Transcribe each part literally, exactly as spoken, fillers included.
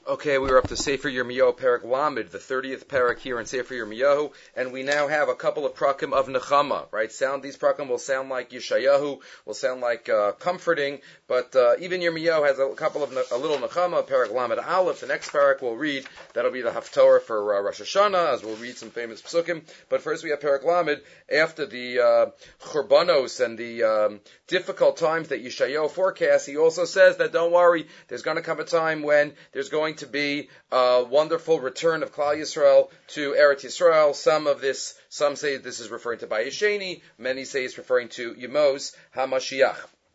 Okay, we were up to Sefer Yirmiyahu Perek Lamed, the thirtieth Perek here in Sefer Yirmiyahu, and we now have a couple of prakim of Nechama, right? Sound These prakim will sound like Yeshayahu, will sound like uh, comforting, but uh, even Yirmiyahu has a couple of a little Nechama. Perek Lamed Aleph, the next Perek we'll read, that'll be the Haftorah for uh, Rosh Hashanah, as we'll read some famous psukim. But first we have Perek Lamed, after the uh, Churbanos and the um, difficult times that Yeshayahu forecasts. He also says that don't worry, there's going to come a time when there's going to be a wonderful return of Klal Yisrael to Eretz Yisrael. Some of this, some say this is referring to Bayesheni, many say it's referring to Yemos HaMashiach.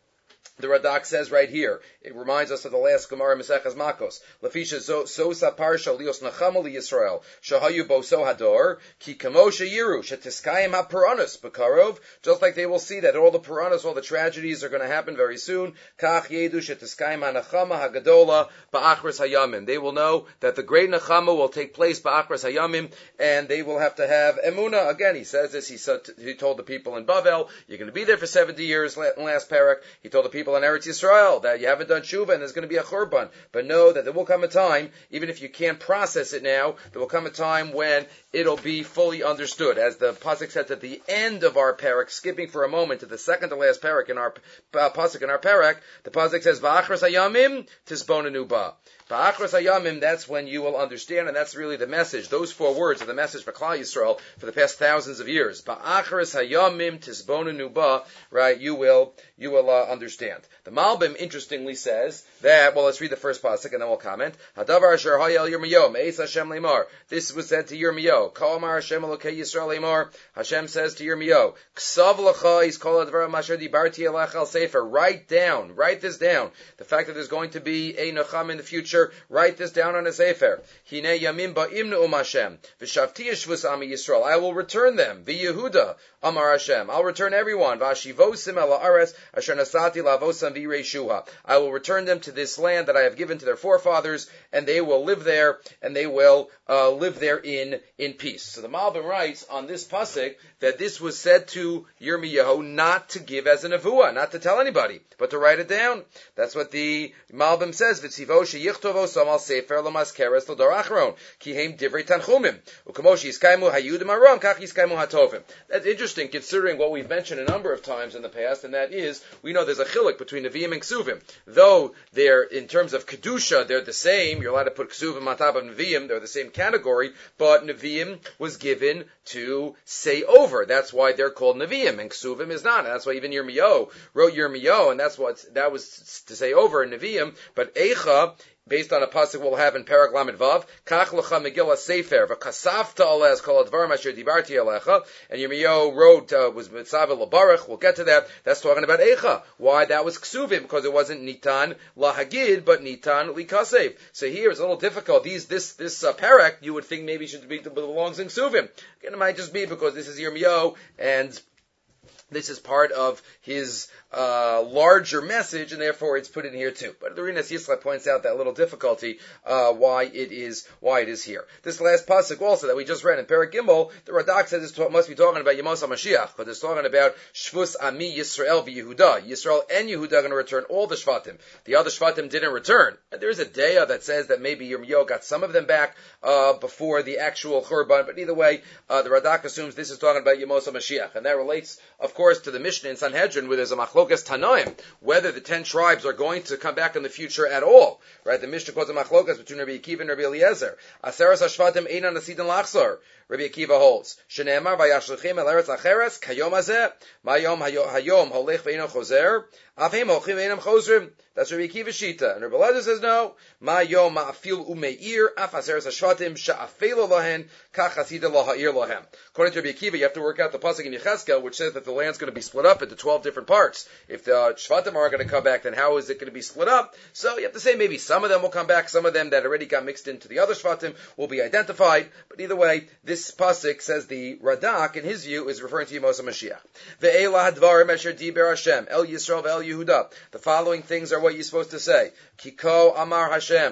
The Radak says right here, it reminds us of the last Gemara Maseches Makos. Lafisha sosa parsha lios nachama li Yisrael shahayu bo so hador ki kamosha yiru shetiskayim hapuranus bekarov. Just like they will see that all the puranus, all the tragedies are going to happen very soon. Kach yedu shetiskayim hanachama hagadola ba'achras hayamim. They will know that the great nachama will take place ba'achras hayamim, and they will have to have emuna. Again, he says this. He said he told the people in Bavel, "You're going to be there for seventy years." Last parak, he told the people in Eretz Yisrael that you haven't done tshuva and there's going to be a churban. But know that there will come a time, even if you can't process it now, there will come a time when it'll be fully understood. As the pasuk says at the end of our parak, skipping for a moment to the second to last parak in our uh, pasuk in our parak, the pasuk says va'achras hayamim tisbonenu ba. Ba'achras hayamim, that's when you will understand, and that's really the message. Those four words are the message for Klal Yisrael for the past thousands of years. Ba'achras hayamim tisbonenu ba, right? You will, you will uh, understand. The Malbim interestingly says that, well, let's read the first pasuk and then we'll comment. Hadavar asher hayel Yirmiyahu me'es Hashem leimar. This was said to Yirmiyahu. Kol amar Hashem Elokei Yisrael leimar. Hashem says to Yirmiyahu, Ksav lecha is kol advar masher dibarti elach al sefer. Write down, write this down. The fact that there's going to be a Necham in the future, write this down on a sefer. Hine yamim ba'im ne'um Hashem. V'shavti yeshvus ami Yisrael. I will return them. V'Yehuda amar Hashem. I'll return everyone. V'ashivosim ala ares asher nasati lavosam v'reishuha. I will return them to this land that I have given to their forefathers, and they will live there, and they will uh, live there in, in peace. So the Malbim writes on this pasuk that this was said to Yirmiyahu not to give as a nevuah, not to tell anybody, but to write it down. That's what the Malbim says. V'tzivo sheyichtovo samal sefer l'maskeres l'dor achron kihem divrei tanchumim u'kamoshi yiskaimu hayudim aram kach yiskaimu hatovim. That's interesting considering what we've mentioned a number of times in the past, and that is we know there's a chiluk between Nevi'im and Ksuvim. Though they're, in terms of Kedusha, they're the same. You're allowed to put Ksuvim on top of Nevi'im. They're the same category. But Nevi'im was given to say over. That's why they're called Nevi'im, and Ksuvim is not. And that's why even Yirmiyahu wrote Yirmiyahu, and that's what, that was to say over in Nevi'im. But Eicha, based on a pasuk we'll have in Perek Lamed Vav, Kach lecha Megillah Sefer, v'kasafta alez kol advarim asher dibarti alecha, and Yirmiyahu wrote, uh, was Mitzavel L'Barach, we'll get to that, that's talking about Eicha. Why? That was Ksuvim, because it wasn't Nitan Lahagid, but Nitan Likasev. So here it's a little difficult. These, this, this uh, Perek, you would think maybe should be, belongs in Ksuvim. Again, it might just be because this is Yirmiyahu, and this is part of his uh, larger message, and therefore it's put in here too. But the Rinas Yisrael points out that little difficulty uh, why it is why it is here. This last pasuk also that we just read in Perek Gimel, the Radak says this must be talking about Yemos HaMashiach, but it's talking about Shvus Ami Yisrael v'Yehuda. Yisrael and Yehuda are going to return all the Shvatim. The other Shvatim didn't return. And there is a daya that says that maybe Yirmiyahu got some of them back uh, before the actual Churban. But either way, uh, the Radak assumes this is talking about Yemos HaMashiach, and that relates, of course, to the Mishnah in Sanhedrin, where there's a machlokas Tanoim, whether the ten tribes are going to come back in the future at all. Right? The Mishnah calls a machlokas between Rabbi Akiva and Rabbi Eliezer. Aseres hashvatim einan asidin lachzor. Rabbi Akiva holds. Shenemar vayashluchim el eretz acheres kayom hazeh. Mayom hayom holech ve'ino chozer. Avim holchim ve'inam chozrim. That's Rabbi Akiva Shita. And Rabbi Eliezer says no. Mayom ma'afil umeir af aseres hashvatim sha'afelo lahen kach hasida laha'ir lahem. According to Rabbi Akiva, you have to work out the pasuk in Yechezkel, which says that the land's going to be split up into twelve different parts. If the Shvatim are going to come back, then how is it going to be split up? So you have to say maybe some of them will come back, some of them that already got mixed into the other Shvatim will be identified. But either way, this pasuk says the Radak, in his view, is referring to Yemos HaMashiach. Ve'ela hadvarim asher diber Hashem el Yisrael ve'el Yehuda. The following things are what you're supposed to say. Kiko amar Hashem.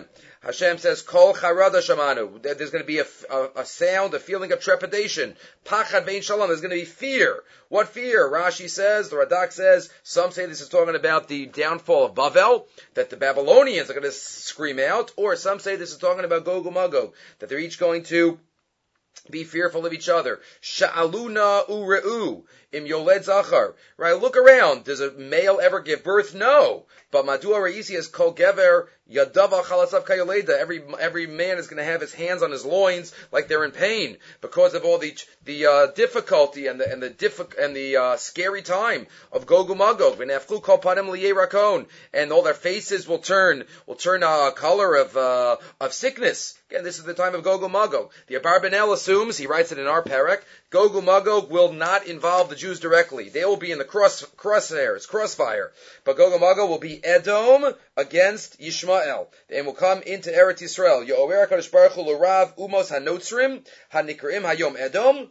Hashem says, Kol charada shamanu. There's going to be a, a, a sound, a feeling of trepidation. Pachad vein shalom. There's going to be fear. What fear? Rashi says, the Radak says, some say this is talking about the downfall of Bavel, that the Babylonians are going to scream out, or some say this is talking about Gog and Magog, that they're each going to be fearful of each other. Sha'aluna ure'u im yoled zachar. Right, look around. Does a male ever give birth? No. But madua re'isi is kol gever yadava chalasav kayoleda. Every every man is going to have his hands on his loins like they're in pain because of all the the uh, difficulty and the and the diffi- and the uh, scary time of Gog and Magog. V'neflu kol panim liyerakon, and all their faces will turn will turn a color of uh, of sickness. Again, this is the time of Gog and Magog. The Abarbanel assumes, he writes it in our parak, Gog and Magog will not involve the Jews directly. They will be in the cross crosshairs, crossfire. But Gog and Magog will be Edom against Yishmael. They will come into Eretz Yisrael. Yo'over HaKadosh Baruch Hu l'Rav Umos HaNotzrim HaNikrim Hayom Edom.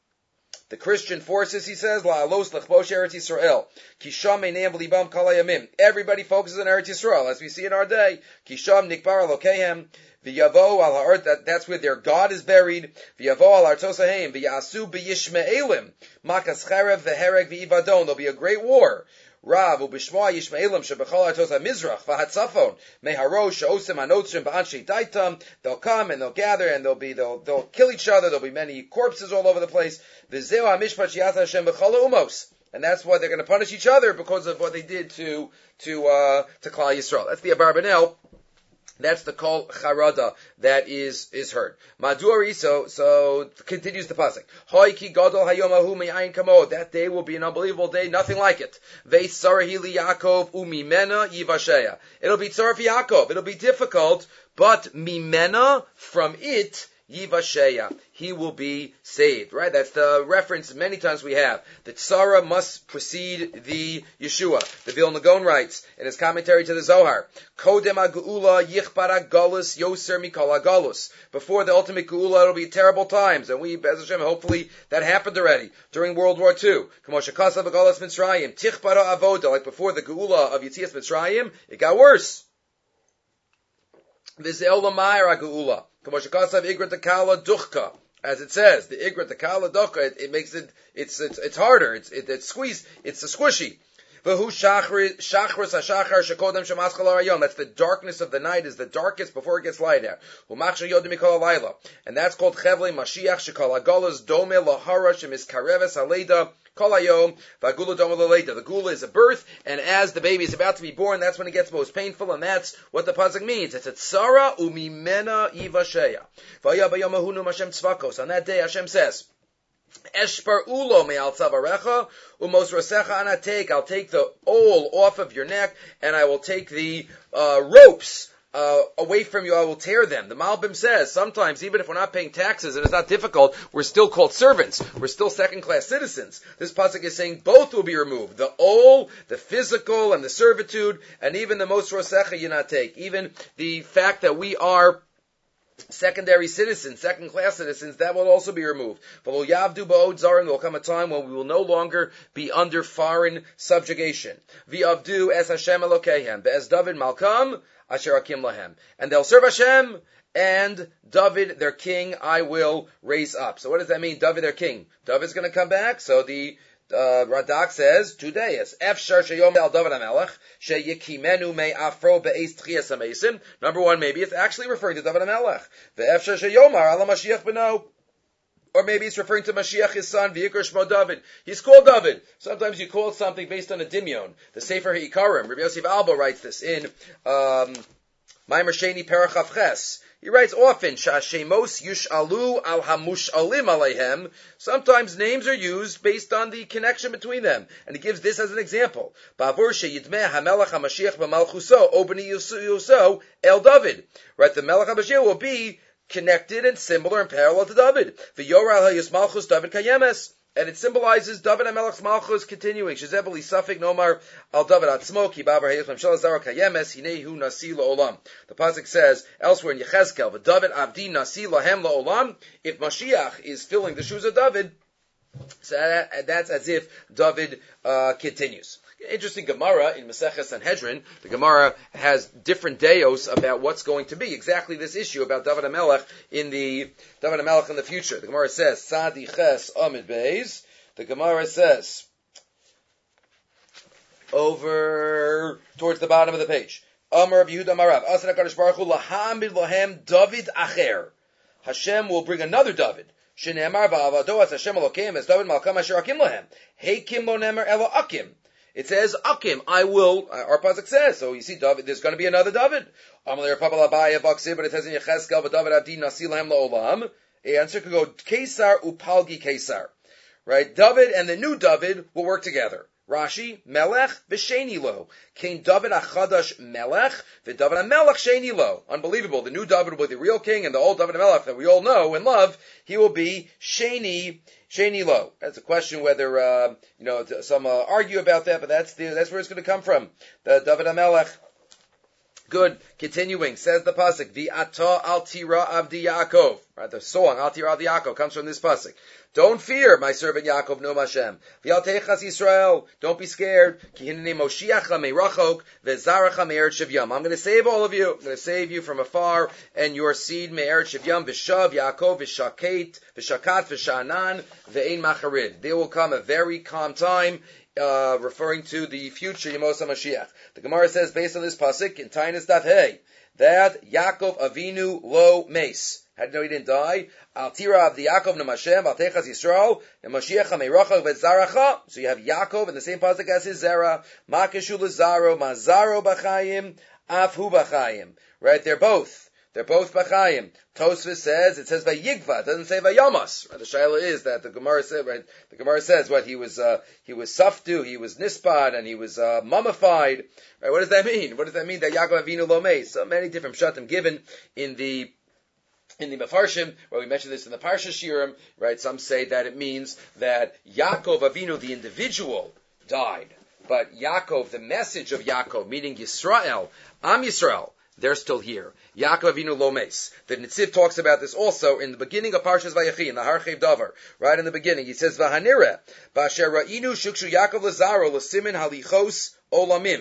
The Christian forces, he says, La'alos L'chbosh Eretz Yisrael. Kisham Meinam V'libam Kal Hayamim. Everybody focuses on Eretz Yisrael, as we see in our day. Kisham Nikbar Elokehem. V'yavo al ha'art, that, that's where their God is buried. V'yavo al artosaheim. V'yasu b'yishme'elim. Makas cherev v'hereg v'ivadon. There'll be a great war. Rav u'bishmoa yishme'elim shebechol artos ha'mizrach v'hatzafon. Meharo she'osem ha'notzrim ba'anshei daitam. They'll come and they'll gather and they'll be, they'll, they'll kill each other. There'll be many corpses all over the place. V'zeu ha'mishpat she'yata Hashem b'chol ha'umos. And that's why they're going to punish each other because of what they did to, to, uh, to Klal Yisrael. That's the Abarbanel. That's the kol charada that is is heard. Maduri, so so continues the pasuk. Hoy ki gadol hayom ahu me'ayin kamod. That day will be an unbelievable day, nothing like it. Veis sarahili Yaakov umimena yivasheya. It'll be tzar for Yaakov. It'll be difficult, but mimena, from it, Yivasheya, he will be saved, right? That's the reference many times we have. The Tzara must precede the Yeshua. The Vilna Gaon writes in his commentary to the Zohar, Kodem HaGeula yichpara galus yoser mikol galus. Before the ultimate Geula, it'll be terrible times, and we, Be'ez Hashem, hopefully that happened already during World War Two. Kamo shekasa v'galus Mitzrayim, tichpara avoda, like before the Geula of Yetzias Mitzrayim, it got worse. V'zeh olamayra Geula. As it says, the igrat, the kala ducha, it, it makes it, it's, it's, it's harder, it's, it, it's squeezed, it's a squishy. That's the darkness of the night, is the darkest before it gets light out. And that's called Chevle Mashiach Shekal Agalas Dome Lahara Shemiskareves Haleda Kolayom Vagula Dome Laleda. The gula is a birth, and as the baby is about to be born, that's when it gets most painful, and that's what the pasuk means. It's a tzara umimena ivasheya. Vaya bayamahunu Hashem tzvakos. On that day, Hashem says, Eshper ulo me'al tzavarecha umos rosecha anatek. I'll take the oil off of your neck, and I will take the uh, ropes uh, away from you. I will tear them. The Malbim says sometimes, even if we're not paying taxes and it's not difficult, we're still called servants. We're still second-class citizens. This pasuk is saying both will be removed: the oil, the physical, and the servitude, and even the most rosecha you not take. Even the fact that we are secondary citizens, second-class citizens, that will also be removed. But there will come a time when we will no longer be under foreign subjugation. V'avdu es Hashem Elokehem, be'ez David Malkam asher akim lahem. And they'll serve Hashem, and David, their king, I will raise up. So what does that mean, David, their king? David's going to come back, so the Uh, Radak says, Judeus, Efshar sheyom el David HaMelech, sheyekimenu me'afro be'ez tchias ha'mesim. Number one, maybe it's actually referring to David HaMelech. Ve'efshar sheyomar ala Mashiach beno. Or maybe it's referring to Mashiach, his son, V'yikar shmo David. He's called David. Sometimes you call something based on a dimyon. The Sefer HaIkarim, Rabbi Yosef Alba writes this in, um, Maimer Sheni Perach Avches. He writes often, Shashemos Yush'alu al Hamush'alim Aleihem. Sometimes names are used based on the connection between them. And he gives this as an example. Ba'avur she'yidmeh ha'melech ha'mashiach b'malchuso, obeni yuso el David. Right, the Melech HaMashiach will be connected and similar and parallel to David. V'yoral ha'yus malchus David kayemes. And it symbolizes David HaMelech's malchus continuing. Shezebeli safik nomar al David atzmo ki ba'avar ha'yus mamshel zara kayemes hinehu nasi la'olam. The pasuk says elsewhere in Yechezkel, "V'David abdi nasi lahem la'olam." If Mashiach is filling the shoes of David, so that, that's as if David uh, continues. Interesting Gemara in Maseches Sanhedrin. The Gemara has different deos about what's going to be exactly this issue about David HaMelech in the David HaMelech in the future. The Gemara says Sadi Ches Amid Beis. The Gemara says over towards the bottom of the page. Amar Rabbi Yehuda Amarav Asad HaKadosh Baruch Hu lahamid lohem David Acher. Hashem will bring another David. Shenemar ba'avado as Hashem Elokim as David Malkam Asher Akim lohem. Heikim lo nemer elo Akim. It says, Akim, I will, our pasuk says, so you see, David, there's going to be another David. But it says in Yecheskel, but David Abdi Nasi Lahem La'olam. A answer could go, Kesar upalgi Kesar. Right? David and the new David will work together. Rashi, Melech v'sheni lo. King David achadash Melech, v'David HaMelech sheni lo. Unbelievable. The new David will be the real king, and the old David HaMelech that we all know and love, he will be sheni, sheni lo. That's a question whether, uh, you know, some uh, argue about that, but that's the, that's where it's going to come from. The David HaMelech. Good. Continuing, says the pasuk, V'ata al tira avdi Yaakov. Right, the song Al tira avdi Yaakov comes from this pasuk. Don't fear, my servant Yaakov, Nom Hashem. V'al teichas Yisrael. Don't be scared. Ki hineni Moshiach me'rachok ve'zaracha me'eretz Shivyam. I'm going to save all of you. I'm going to save you from afar, and your seed me'eretz Shivyam v'shav Yaakov v'shaket v'shakat v'shanan ve'ein macharid. There will come a very calm time. Uh, referring to the future Yemos HaMashiach. The Gemara says, based on this pasuk in Tainus Daf Hey, that Yaakov Avinu lo meis. How do you know he didn't die? Al tira av the Yaakov Namashem, al techas Yisrael, and Mashiach HaMeirachah v'zaracha. So you have Yaakov in the same pasuk as his Zera. Ma keshu l'zaro, ma zaro b'chayim, af hu b'chayim. Right, they're both. They're both b'chayim. Tosfos says, it says vayigva, it doesn't say vayamas. Right, the shaila is that the Gemara said, right, the Gemara says what, he was, uh, he was saftu, he was nispad, and he was, uh, mummified. Right, what does that mean? What does that mean that Yaakov Avinu lo meis? So many different pshatim given in the, in the Mefarshim, where we mentioned this in the Parsha Shirim, right, some say that it means that Yaakov Avinu, the individual, died. But Yaakov, the message of Yaakov, meaning Yisrael, Am Yisrael, they're still here. Yaakov Avinu lo meis. The Netziv talks about this also in the beginning of Parshas Vayechi, in the Har Chev Davar. Right in the beginning, he says, V'hanireh, b'asher ra'inu shukshu Yaakov l'zaro l'simin halichos olamim.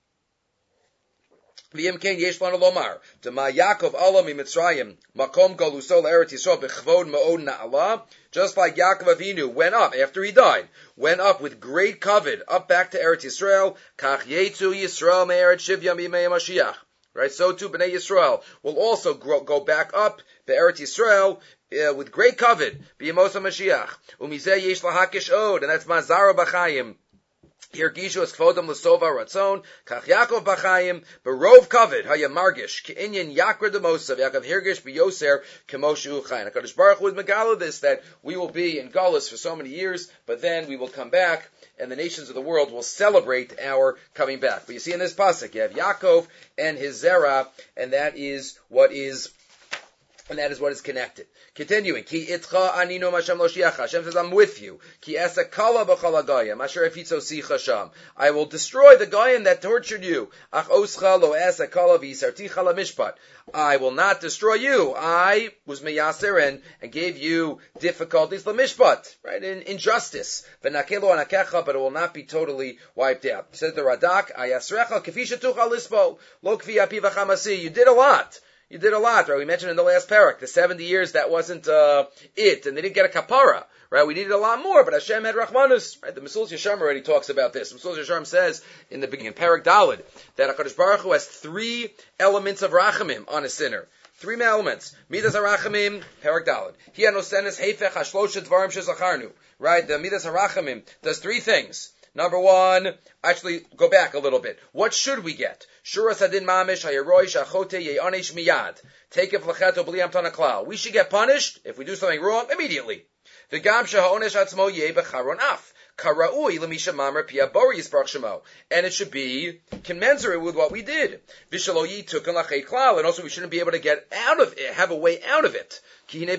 V'yim ken yesh lanu lomar. D'ma Yaakov ala miMitzrayim, makom galuso l'Eretz Yisrael b'chvod ma'od na'ala. Just like Yaakov Avinu went up after he died, went up with great covet, up back to Eretz Yisrael, kach yetzu Yisrael me'eretz Shivyam b'yimei Mashiach. Right, so too Bnei Yisrael will also grow, go back up to Eretz Yisrael uh, with great covet. B'yemos HaMashiach. Umizeh yesh lahakish od, and that's Mazara b'chayim. Hirgishu es kvodam l'sova ratzon, kach Yaakov b'chayim, berov covet, haya margish, ke'inyan yakra demosav, Yaakov hirgish b'yoser, kemoshu uchayin. HaKadosh Baruch Hu is megala this, that we will be in Galus for so many years, but then we will come back, and the nations of the world will celebrate our coming back. But you see in this pasuk, you have Yaakov and his Zerah, and that is what is, and that is what is connected. Continuing, Ki itcha anino Hashem lo shiach. Hashem says, I'm with you. Ki esa kala b'chal hagayim, asher efitzo sicha sham. I will destroy the Goyim that tortured you. Ach oscha lo esa kala v'yisarticha lamishpat. I will not destroy you. I was meyaser and, and gave you difficulties lamishpat, right, in injustice. V'nakelo anakecha, but it will not be totally wiped out. Says the Radak, ayasrecha k'fi shetucha lispo, lo k'fi api v'chamasi. You did a lot. You did a lot, right? We mentioned in the last parak, the seventy years, that wasn't uh, it, and they didn't get a kapara, right? We needed a lot more, but Hashem had rachmanus, right? The Mesulas Yesharim already talks about this. Mesulas Yesharim says in the beginning, parak Dalid, that HaKadosh Baruch Hu has three elements of rachamim on a sinner. Three elements. Midas HaRachamim, parak Dalid. Hi anosenes heifech hashlosha dvarim shezacharnu, right? The Midas HaRachamim does three things. Number one, actually, go back a little bit. What should we get? Shura sadin mamish hayaroi shachote ye'anish miyad. Take it flacheto b'li amtana klal. We should get punished if we do something wrong immediately. V'gam sheha'onesh atzmo yeh b'charon af. Kara'ui l'misha mamar pia bori yisparach shemo. And it should be commensurate with what we did. V'shalo yitukan lachet klal. And also we shouldn't be able to get out of it, have a way out of it. Where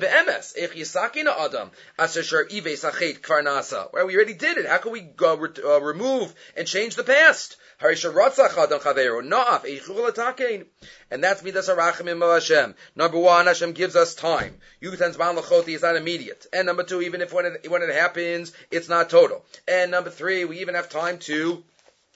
we already did it. How can we go, uh, remove and change the past? And that's Midas HaRachamim of Hashem. Number one, Hashem gives us time. Is not immediate. And number two, even if when it, when it happens, it's not total. And number three, we even have time to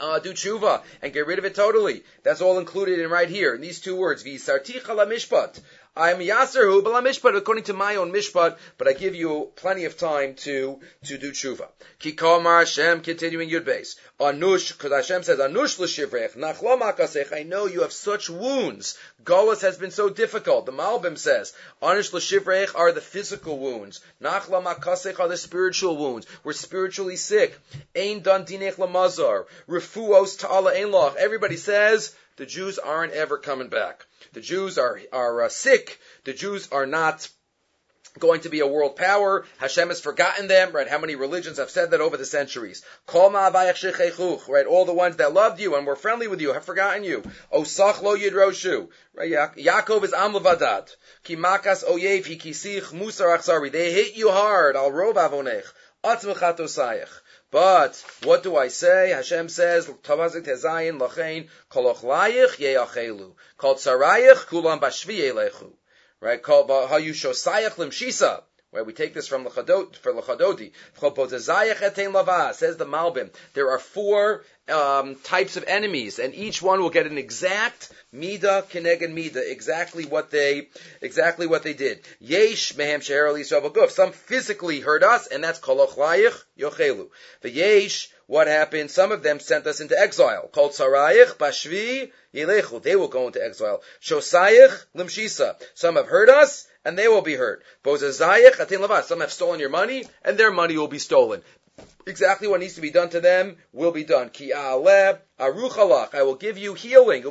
Uh, do tshuva and get rid of it totally. That's all included in right here in these two words. V'isarticha lamishpat. I am yaserhu b'la mishpat according to my own mishpat, but I give you plenty of time to to do tshuva. Ki kamar Hashem, continuing Yud Beis. Anush, because Hashem says Anush l'shivrech nachlo makasech. I know you have such wounds. Golus has been so difficult. The Malbim says Anush l'shivrech are the physical wounds. Nachlo makasech are the spiritual wounds. We're spiritually sick. Ein dan dinech lamazar. Refuos ta'ala ein loch. Everybody says the Jews aren't ever coming back. The Jews are are uh, sick. The Jews are not going to be a world power. Hashem has forgotten them. Right? How many religions have said that over the centuries? Kol ma'avayach shechechuch. Right? All the ones that loved you and were friendly with you have forgotten you. Osach lo yidroshu. Right? Ya- Yaakov is am levadad. Ki makas oyev hikisich musar achzari. They hit you hard. Al rov avonech. Atzmechat osayach. But what do I say? Hashem says, "Tavazik tezayin lachein kolochlaych yeachelu kol tzarayich kulam bashvi yelechu." Right? Kol hayushosayach limshisa. Where we take this from Lechadot for Lechadodi. Says the Malbim. There are four um, types of enemies, and each one will get an exact mida keneged mida, exactly what they, exactly what they did. Yesh mehem sheher al Yisrael b'guf. Some physically hurt us, and that's kolochlaych yochelu. The yesh, what happened? Some of them sent us into exile. Kol tzarayich bashvi yelechu. They will go into exile. Shosayich limshisa. Some have hurt us, and they will be hurt. Some have stolen your money, and their money will be stolen. Exactly what needs to be done to them will be done. Ki aleh aruchalach. I will give you healing. I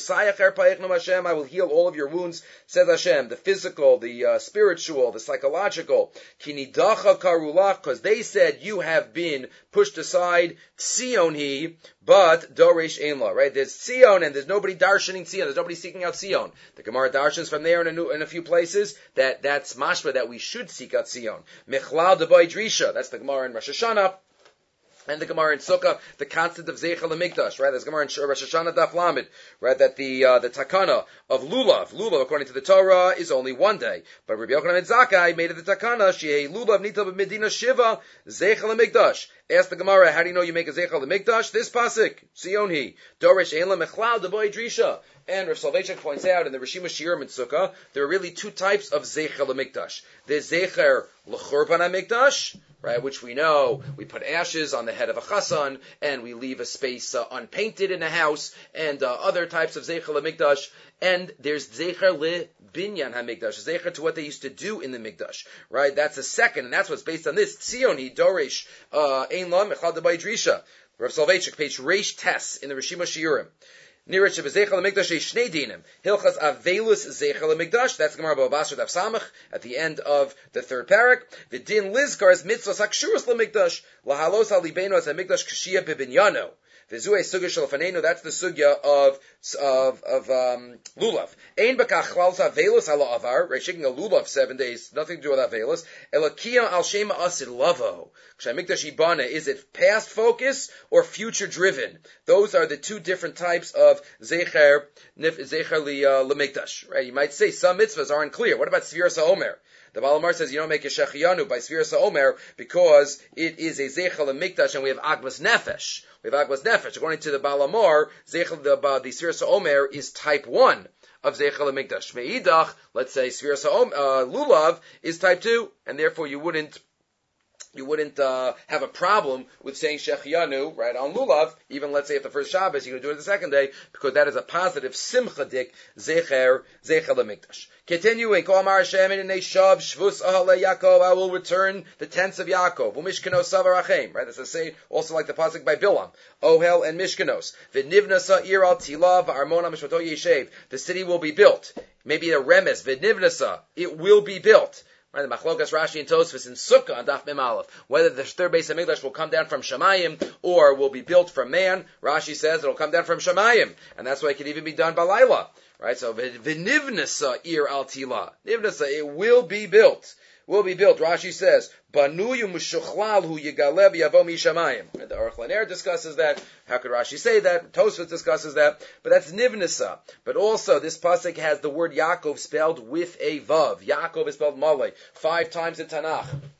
will heal all of your wounds, says Hashem. The physical, the uh, spiritual, the psychological. Ki nidacha karulach, because they said you have been pushed aside. Tzion he, but doresh ein la. Right? There's Tzion, and there's nobody darshaning Tzion. There's nobody seeking out Tzion. The Gemara darshans from there in a, new, in a few places that that's mashma that we should seek out Tzion. Mechlal debay drisha. That's the Gemara in Rosh Hashanah. And the Gemara in Sukkah, the concept of Zeichel HaMikdash, right? There's Gemara in Rosh Hashanah Daf Lamed, right? That the uh, the takana of lulav, lulav according to the Torah is only one day, but Rabbi Yochanan ben Zakkai made it the takana shei lulav nita b'medina shiva Zeichel HaMikdash. Ask the Gemara, how do you know you make a Zeichel HaMikdash? This pasuk, Sion he Dorish Ein La Mechlal Deboy Drisha. And Rav Soloveitchik points out in the Rishima Shiurim in Sukkah, there are really two types of Zeichel HaMikdash. There's Zeicher L'Churban HaMikdash, right, which we know, we put ashes on the head of a chassan, and we leave a space uh, unpainted in a house, and uh, other types of Zeichel HaMikdash. And there's Zeicher Le Binyan HaMikdash, Zeicher to what they used to do in the Mikdash, right? That's a second, and that's what's based on this. Tzioni Doresh Ein La Mechal Debay Drisha. Rav Soloveitchik, page Reish Tes in the Rishima Shiurim. Nirich of Zeichel HaMikdash is Shnei Dinim. Hilchas Avelus Zeichel HaMikdash. That's Gemara Bava Basra Daf Samach at the end of the third parak. The Din Lizkar is Mitzvos Hakshurus LaMikdash. Lahalos HaLibenu as HaMikdash Kashia Bibinyano. V'zuei sugya shalafanenu. That's the sugya of of of um, lulav. Ein b'kach chlal avelus ala avar. Right, shaking a lulav seven days, nothing to do with avelus. Elakia al shema asid lavo. K'shamikdash ibana. Is it past focus or future driven? Those are the two different types of zecher zecher li lemikdash. Right, you might say some mitzvahs aren't clear. What about Sfiras HaOmer? The Balamar says you don't make a Shechiyanu by Sfiras HaOmer because it is a Zeichel HaMikdash and we have Agbas Nefesh. We have Agbas Nefesh. According to the Balamar, Zeichel, the, uh, the Sfiras HaOmer is type one of Zeichel HaMikdash. Me'idach, let's say Sfiras HaOmer, uh, Lulav is type two, and therefore you wouldn't You wouldn't uh, have a problem with saying Shechiyanu, right, on Lulav, even let's say if the first Shabbos, you're going to do it the second day, because that is a positive Simchadik Zecher, Zecher LeMikdash. Continuing, Kol Amar Hashem in Neshav, Shvus Ahale Yaakov, I will return the tents of Yaakov, Umishkanos Savarachem, right, that's the same, also like the pasuk by Bilam, Ohel and Mishkanos, V'nivnasa Ir al Tila, V'armona Mishpato Yeshev, the city will be built, maybe a remes, V'nivnasa, it will be built. Right, the Machlokas Rashi and Tosfos in Sukkah on Daf Mem Aleph, whether the third base of Mikdash will come down from Shamayim or will be built from man. Rashi says it'll come down from Shamayim, and that's why it can even be done by Laila. Right, so v'nivnasa ir al tila, nivnasa, it will be built. Will be built. Rashi says, "Banuyu mushuchlal hu yigalev yavo mishamayim." The Aruch LaNer discusses that. How could Rashi say that? Tosfos discusses that. But that's nivnasa. But also, this pasuk has the word Yaakov spelled with a vav. Yaakov is spelled malay five times in Tanakh.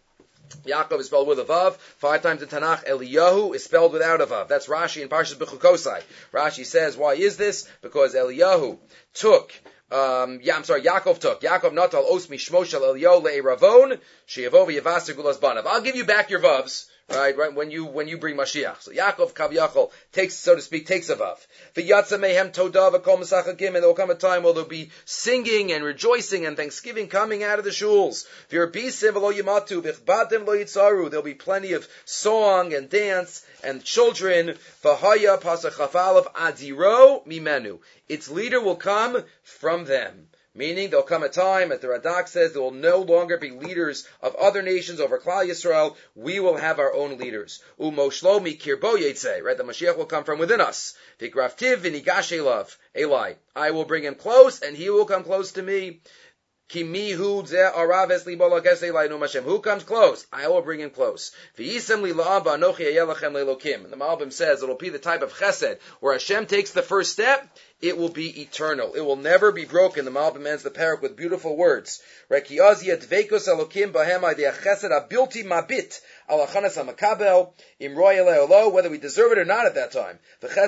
Yaakov is spelled with a vav. Five times in Tanakh, Eliyahu is spelled without a vav. That's Rashi in Parshas Bechukosai. Rashi says, why is this? Because Eliyahu took, um, yeah, I'm sorry, Yaakov took. Yaakov natal os mishmo shel Eliyahu le'eravon, she'yavo v'yavas gulas banav. I'll give you back your vavs. Right, right, when you, when you bring Mashiach. So Yaakov Kavyachol takes, so to speak, takes a vav. V'yatza mehem todah v'kol mesachakim, and there will come a time where there'll be singing and rejoicing and thanksgiving coming out of the shuls. V'yerbisim v'lo yimatu, v'chbatim lo yitzaru, there'll be plenty of song and dance and children. V'haya pasach chafalav adiro mimenu. Its leader will come from them. Meaning, there'll come a time, as the Radak says, there will no longer be leaders of other nations over Klal Yisrael. We will have our own leaders. Umoshlo mikirbo yetze, right? The Mashiach will come from within us. Vigraftiv v'nigash elav, Eli. I will bring him close, and he will come close to me. Who comes close? I will bring him close. And the Malbim says it will be the type of chesed where Hashem takes the first step. It will be eternal. It will never be broken. The Malbim ends the parak with beautiful words. Whether we deserve it or not at that time.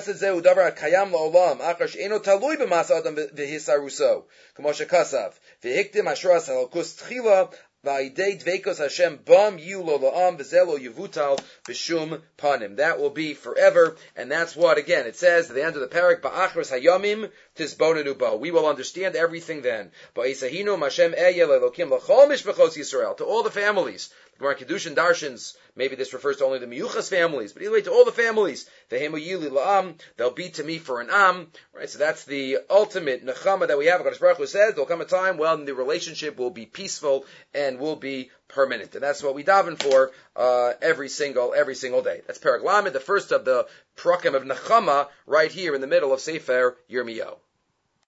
That will be forever, and that's what, again, it says at the end of the parak, Ba'achros hayamim tisbonenu bo. We will understand everything then. Ba'isahinu Hashem eyeh le'elokim l'chol mishpachos Yisrael, to all the families. Gemara Kedushin Darshans, maybe this refers to only the Miyuchas families, but either way, to all the families. They'll be to me for an am, right? So that's the ultimate nechama that we have. HaKadosh Baruch Hu says there'll come a time when the relationship will be peaceful and will be permanent, and that's what we daven for uh, every single every single day. That's Perek Lamed, the first of the Prakim of Nechama, right here in the middle of Sefer Yirmiyahu.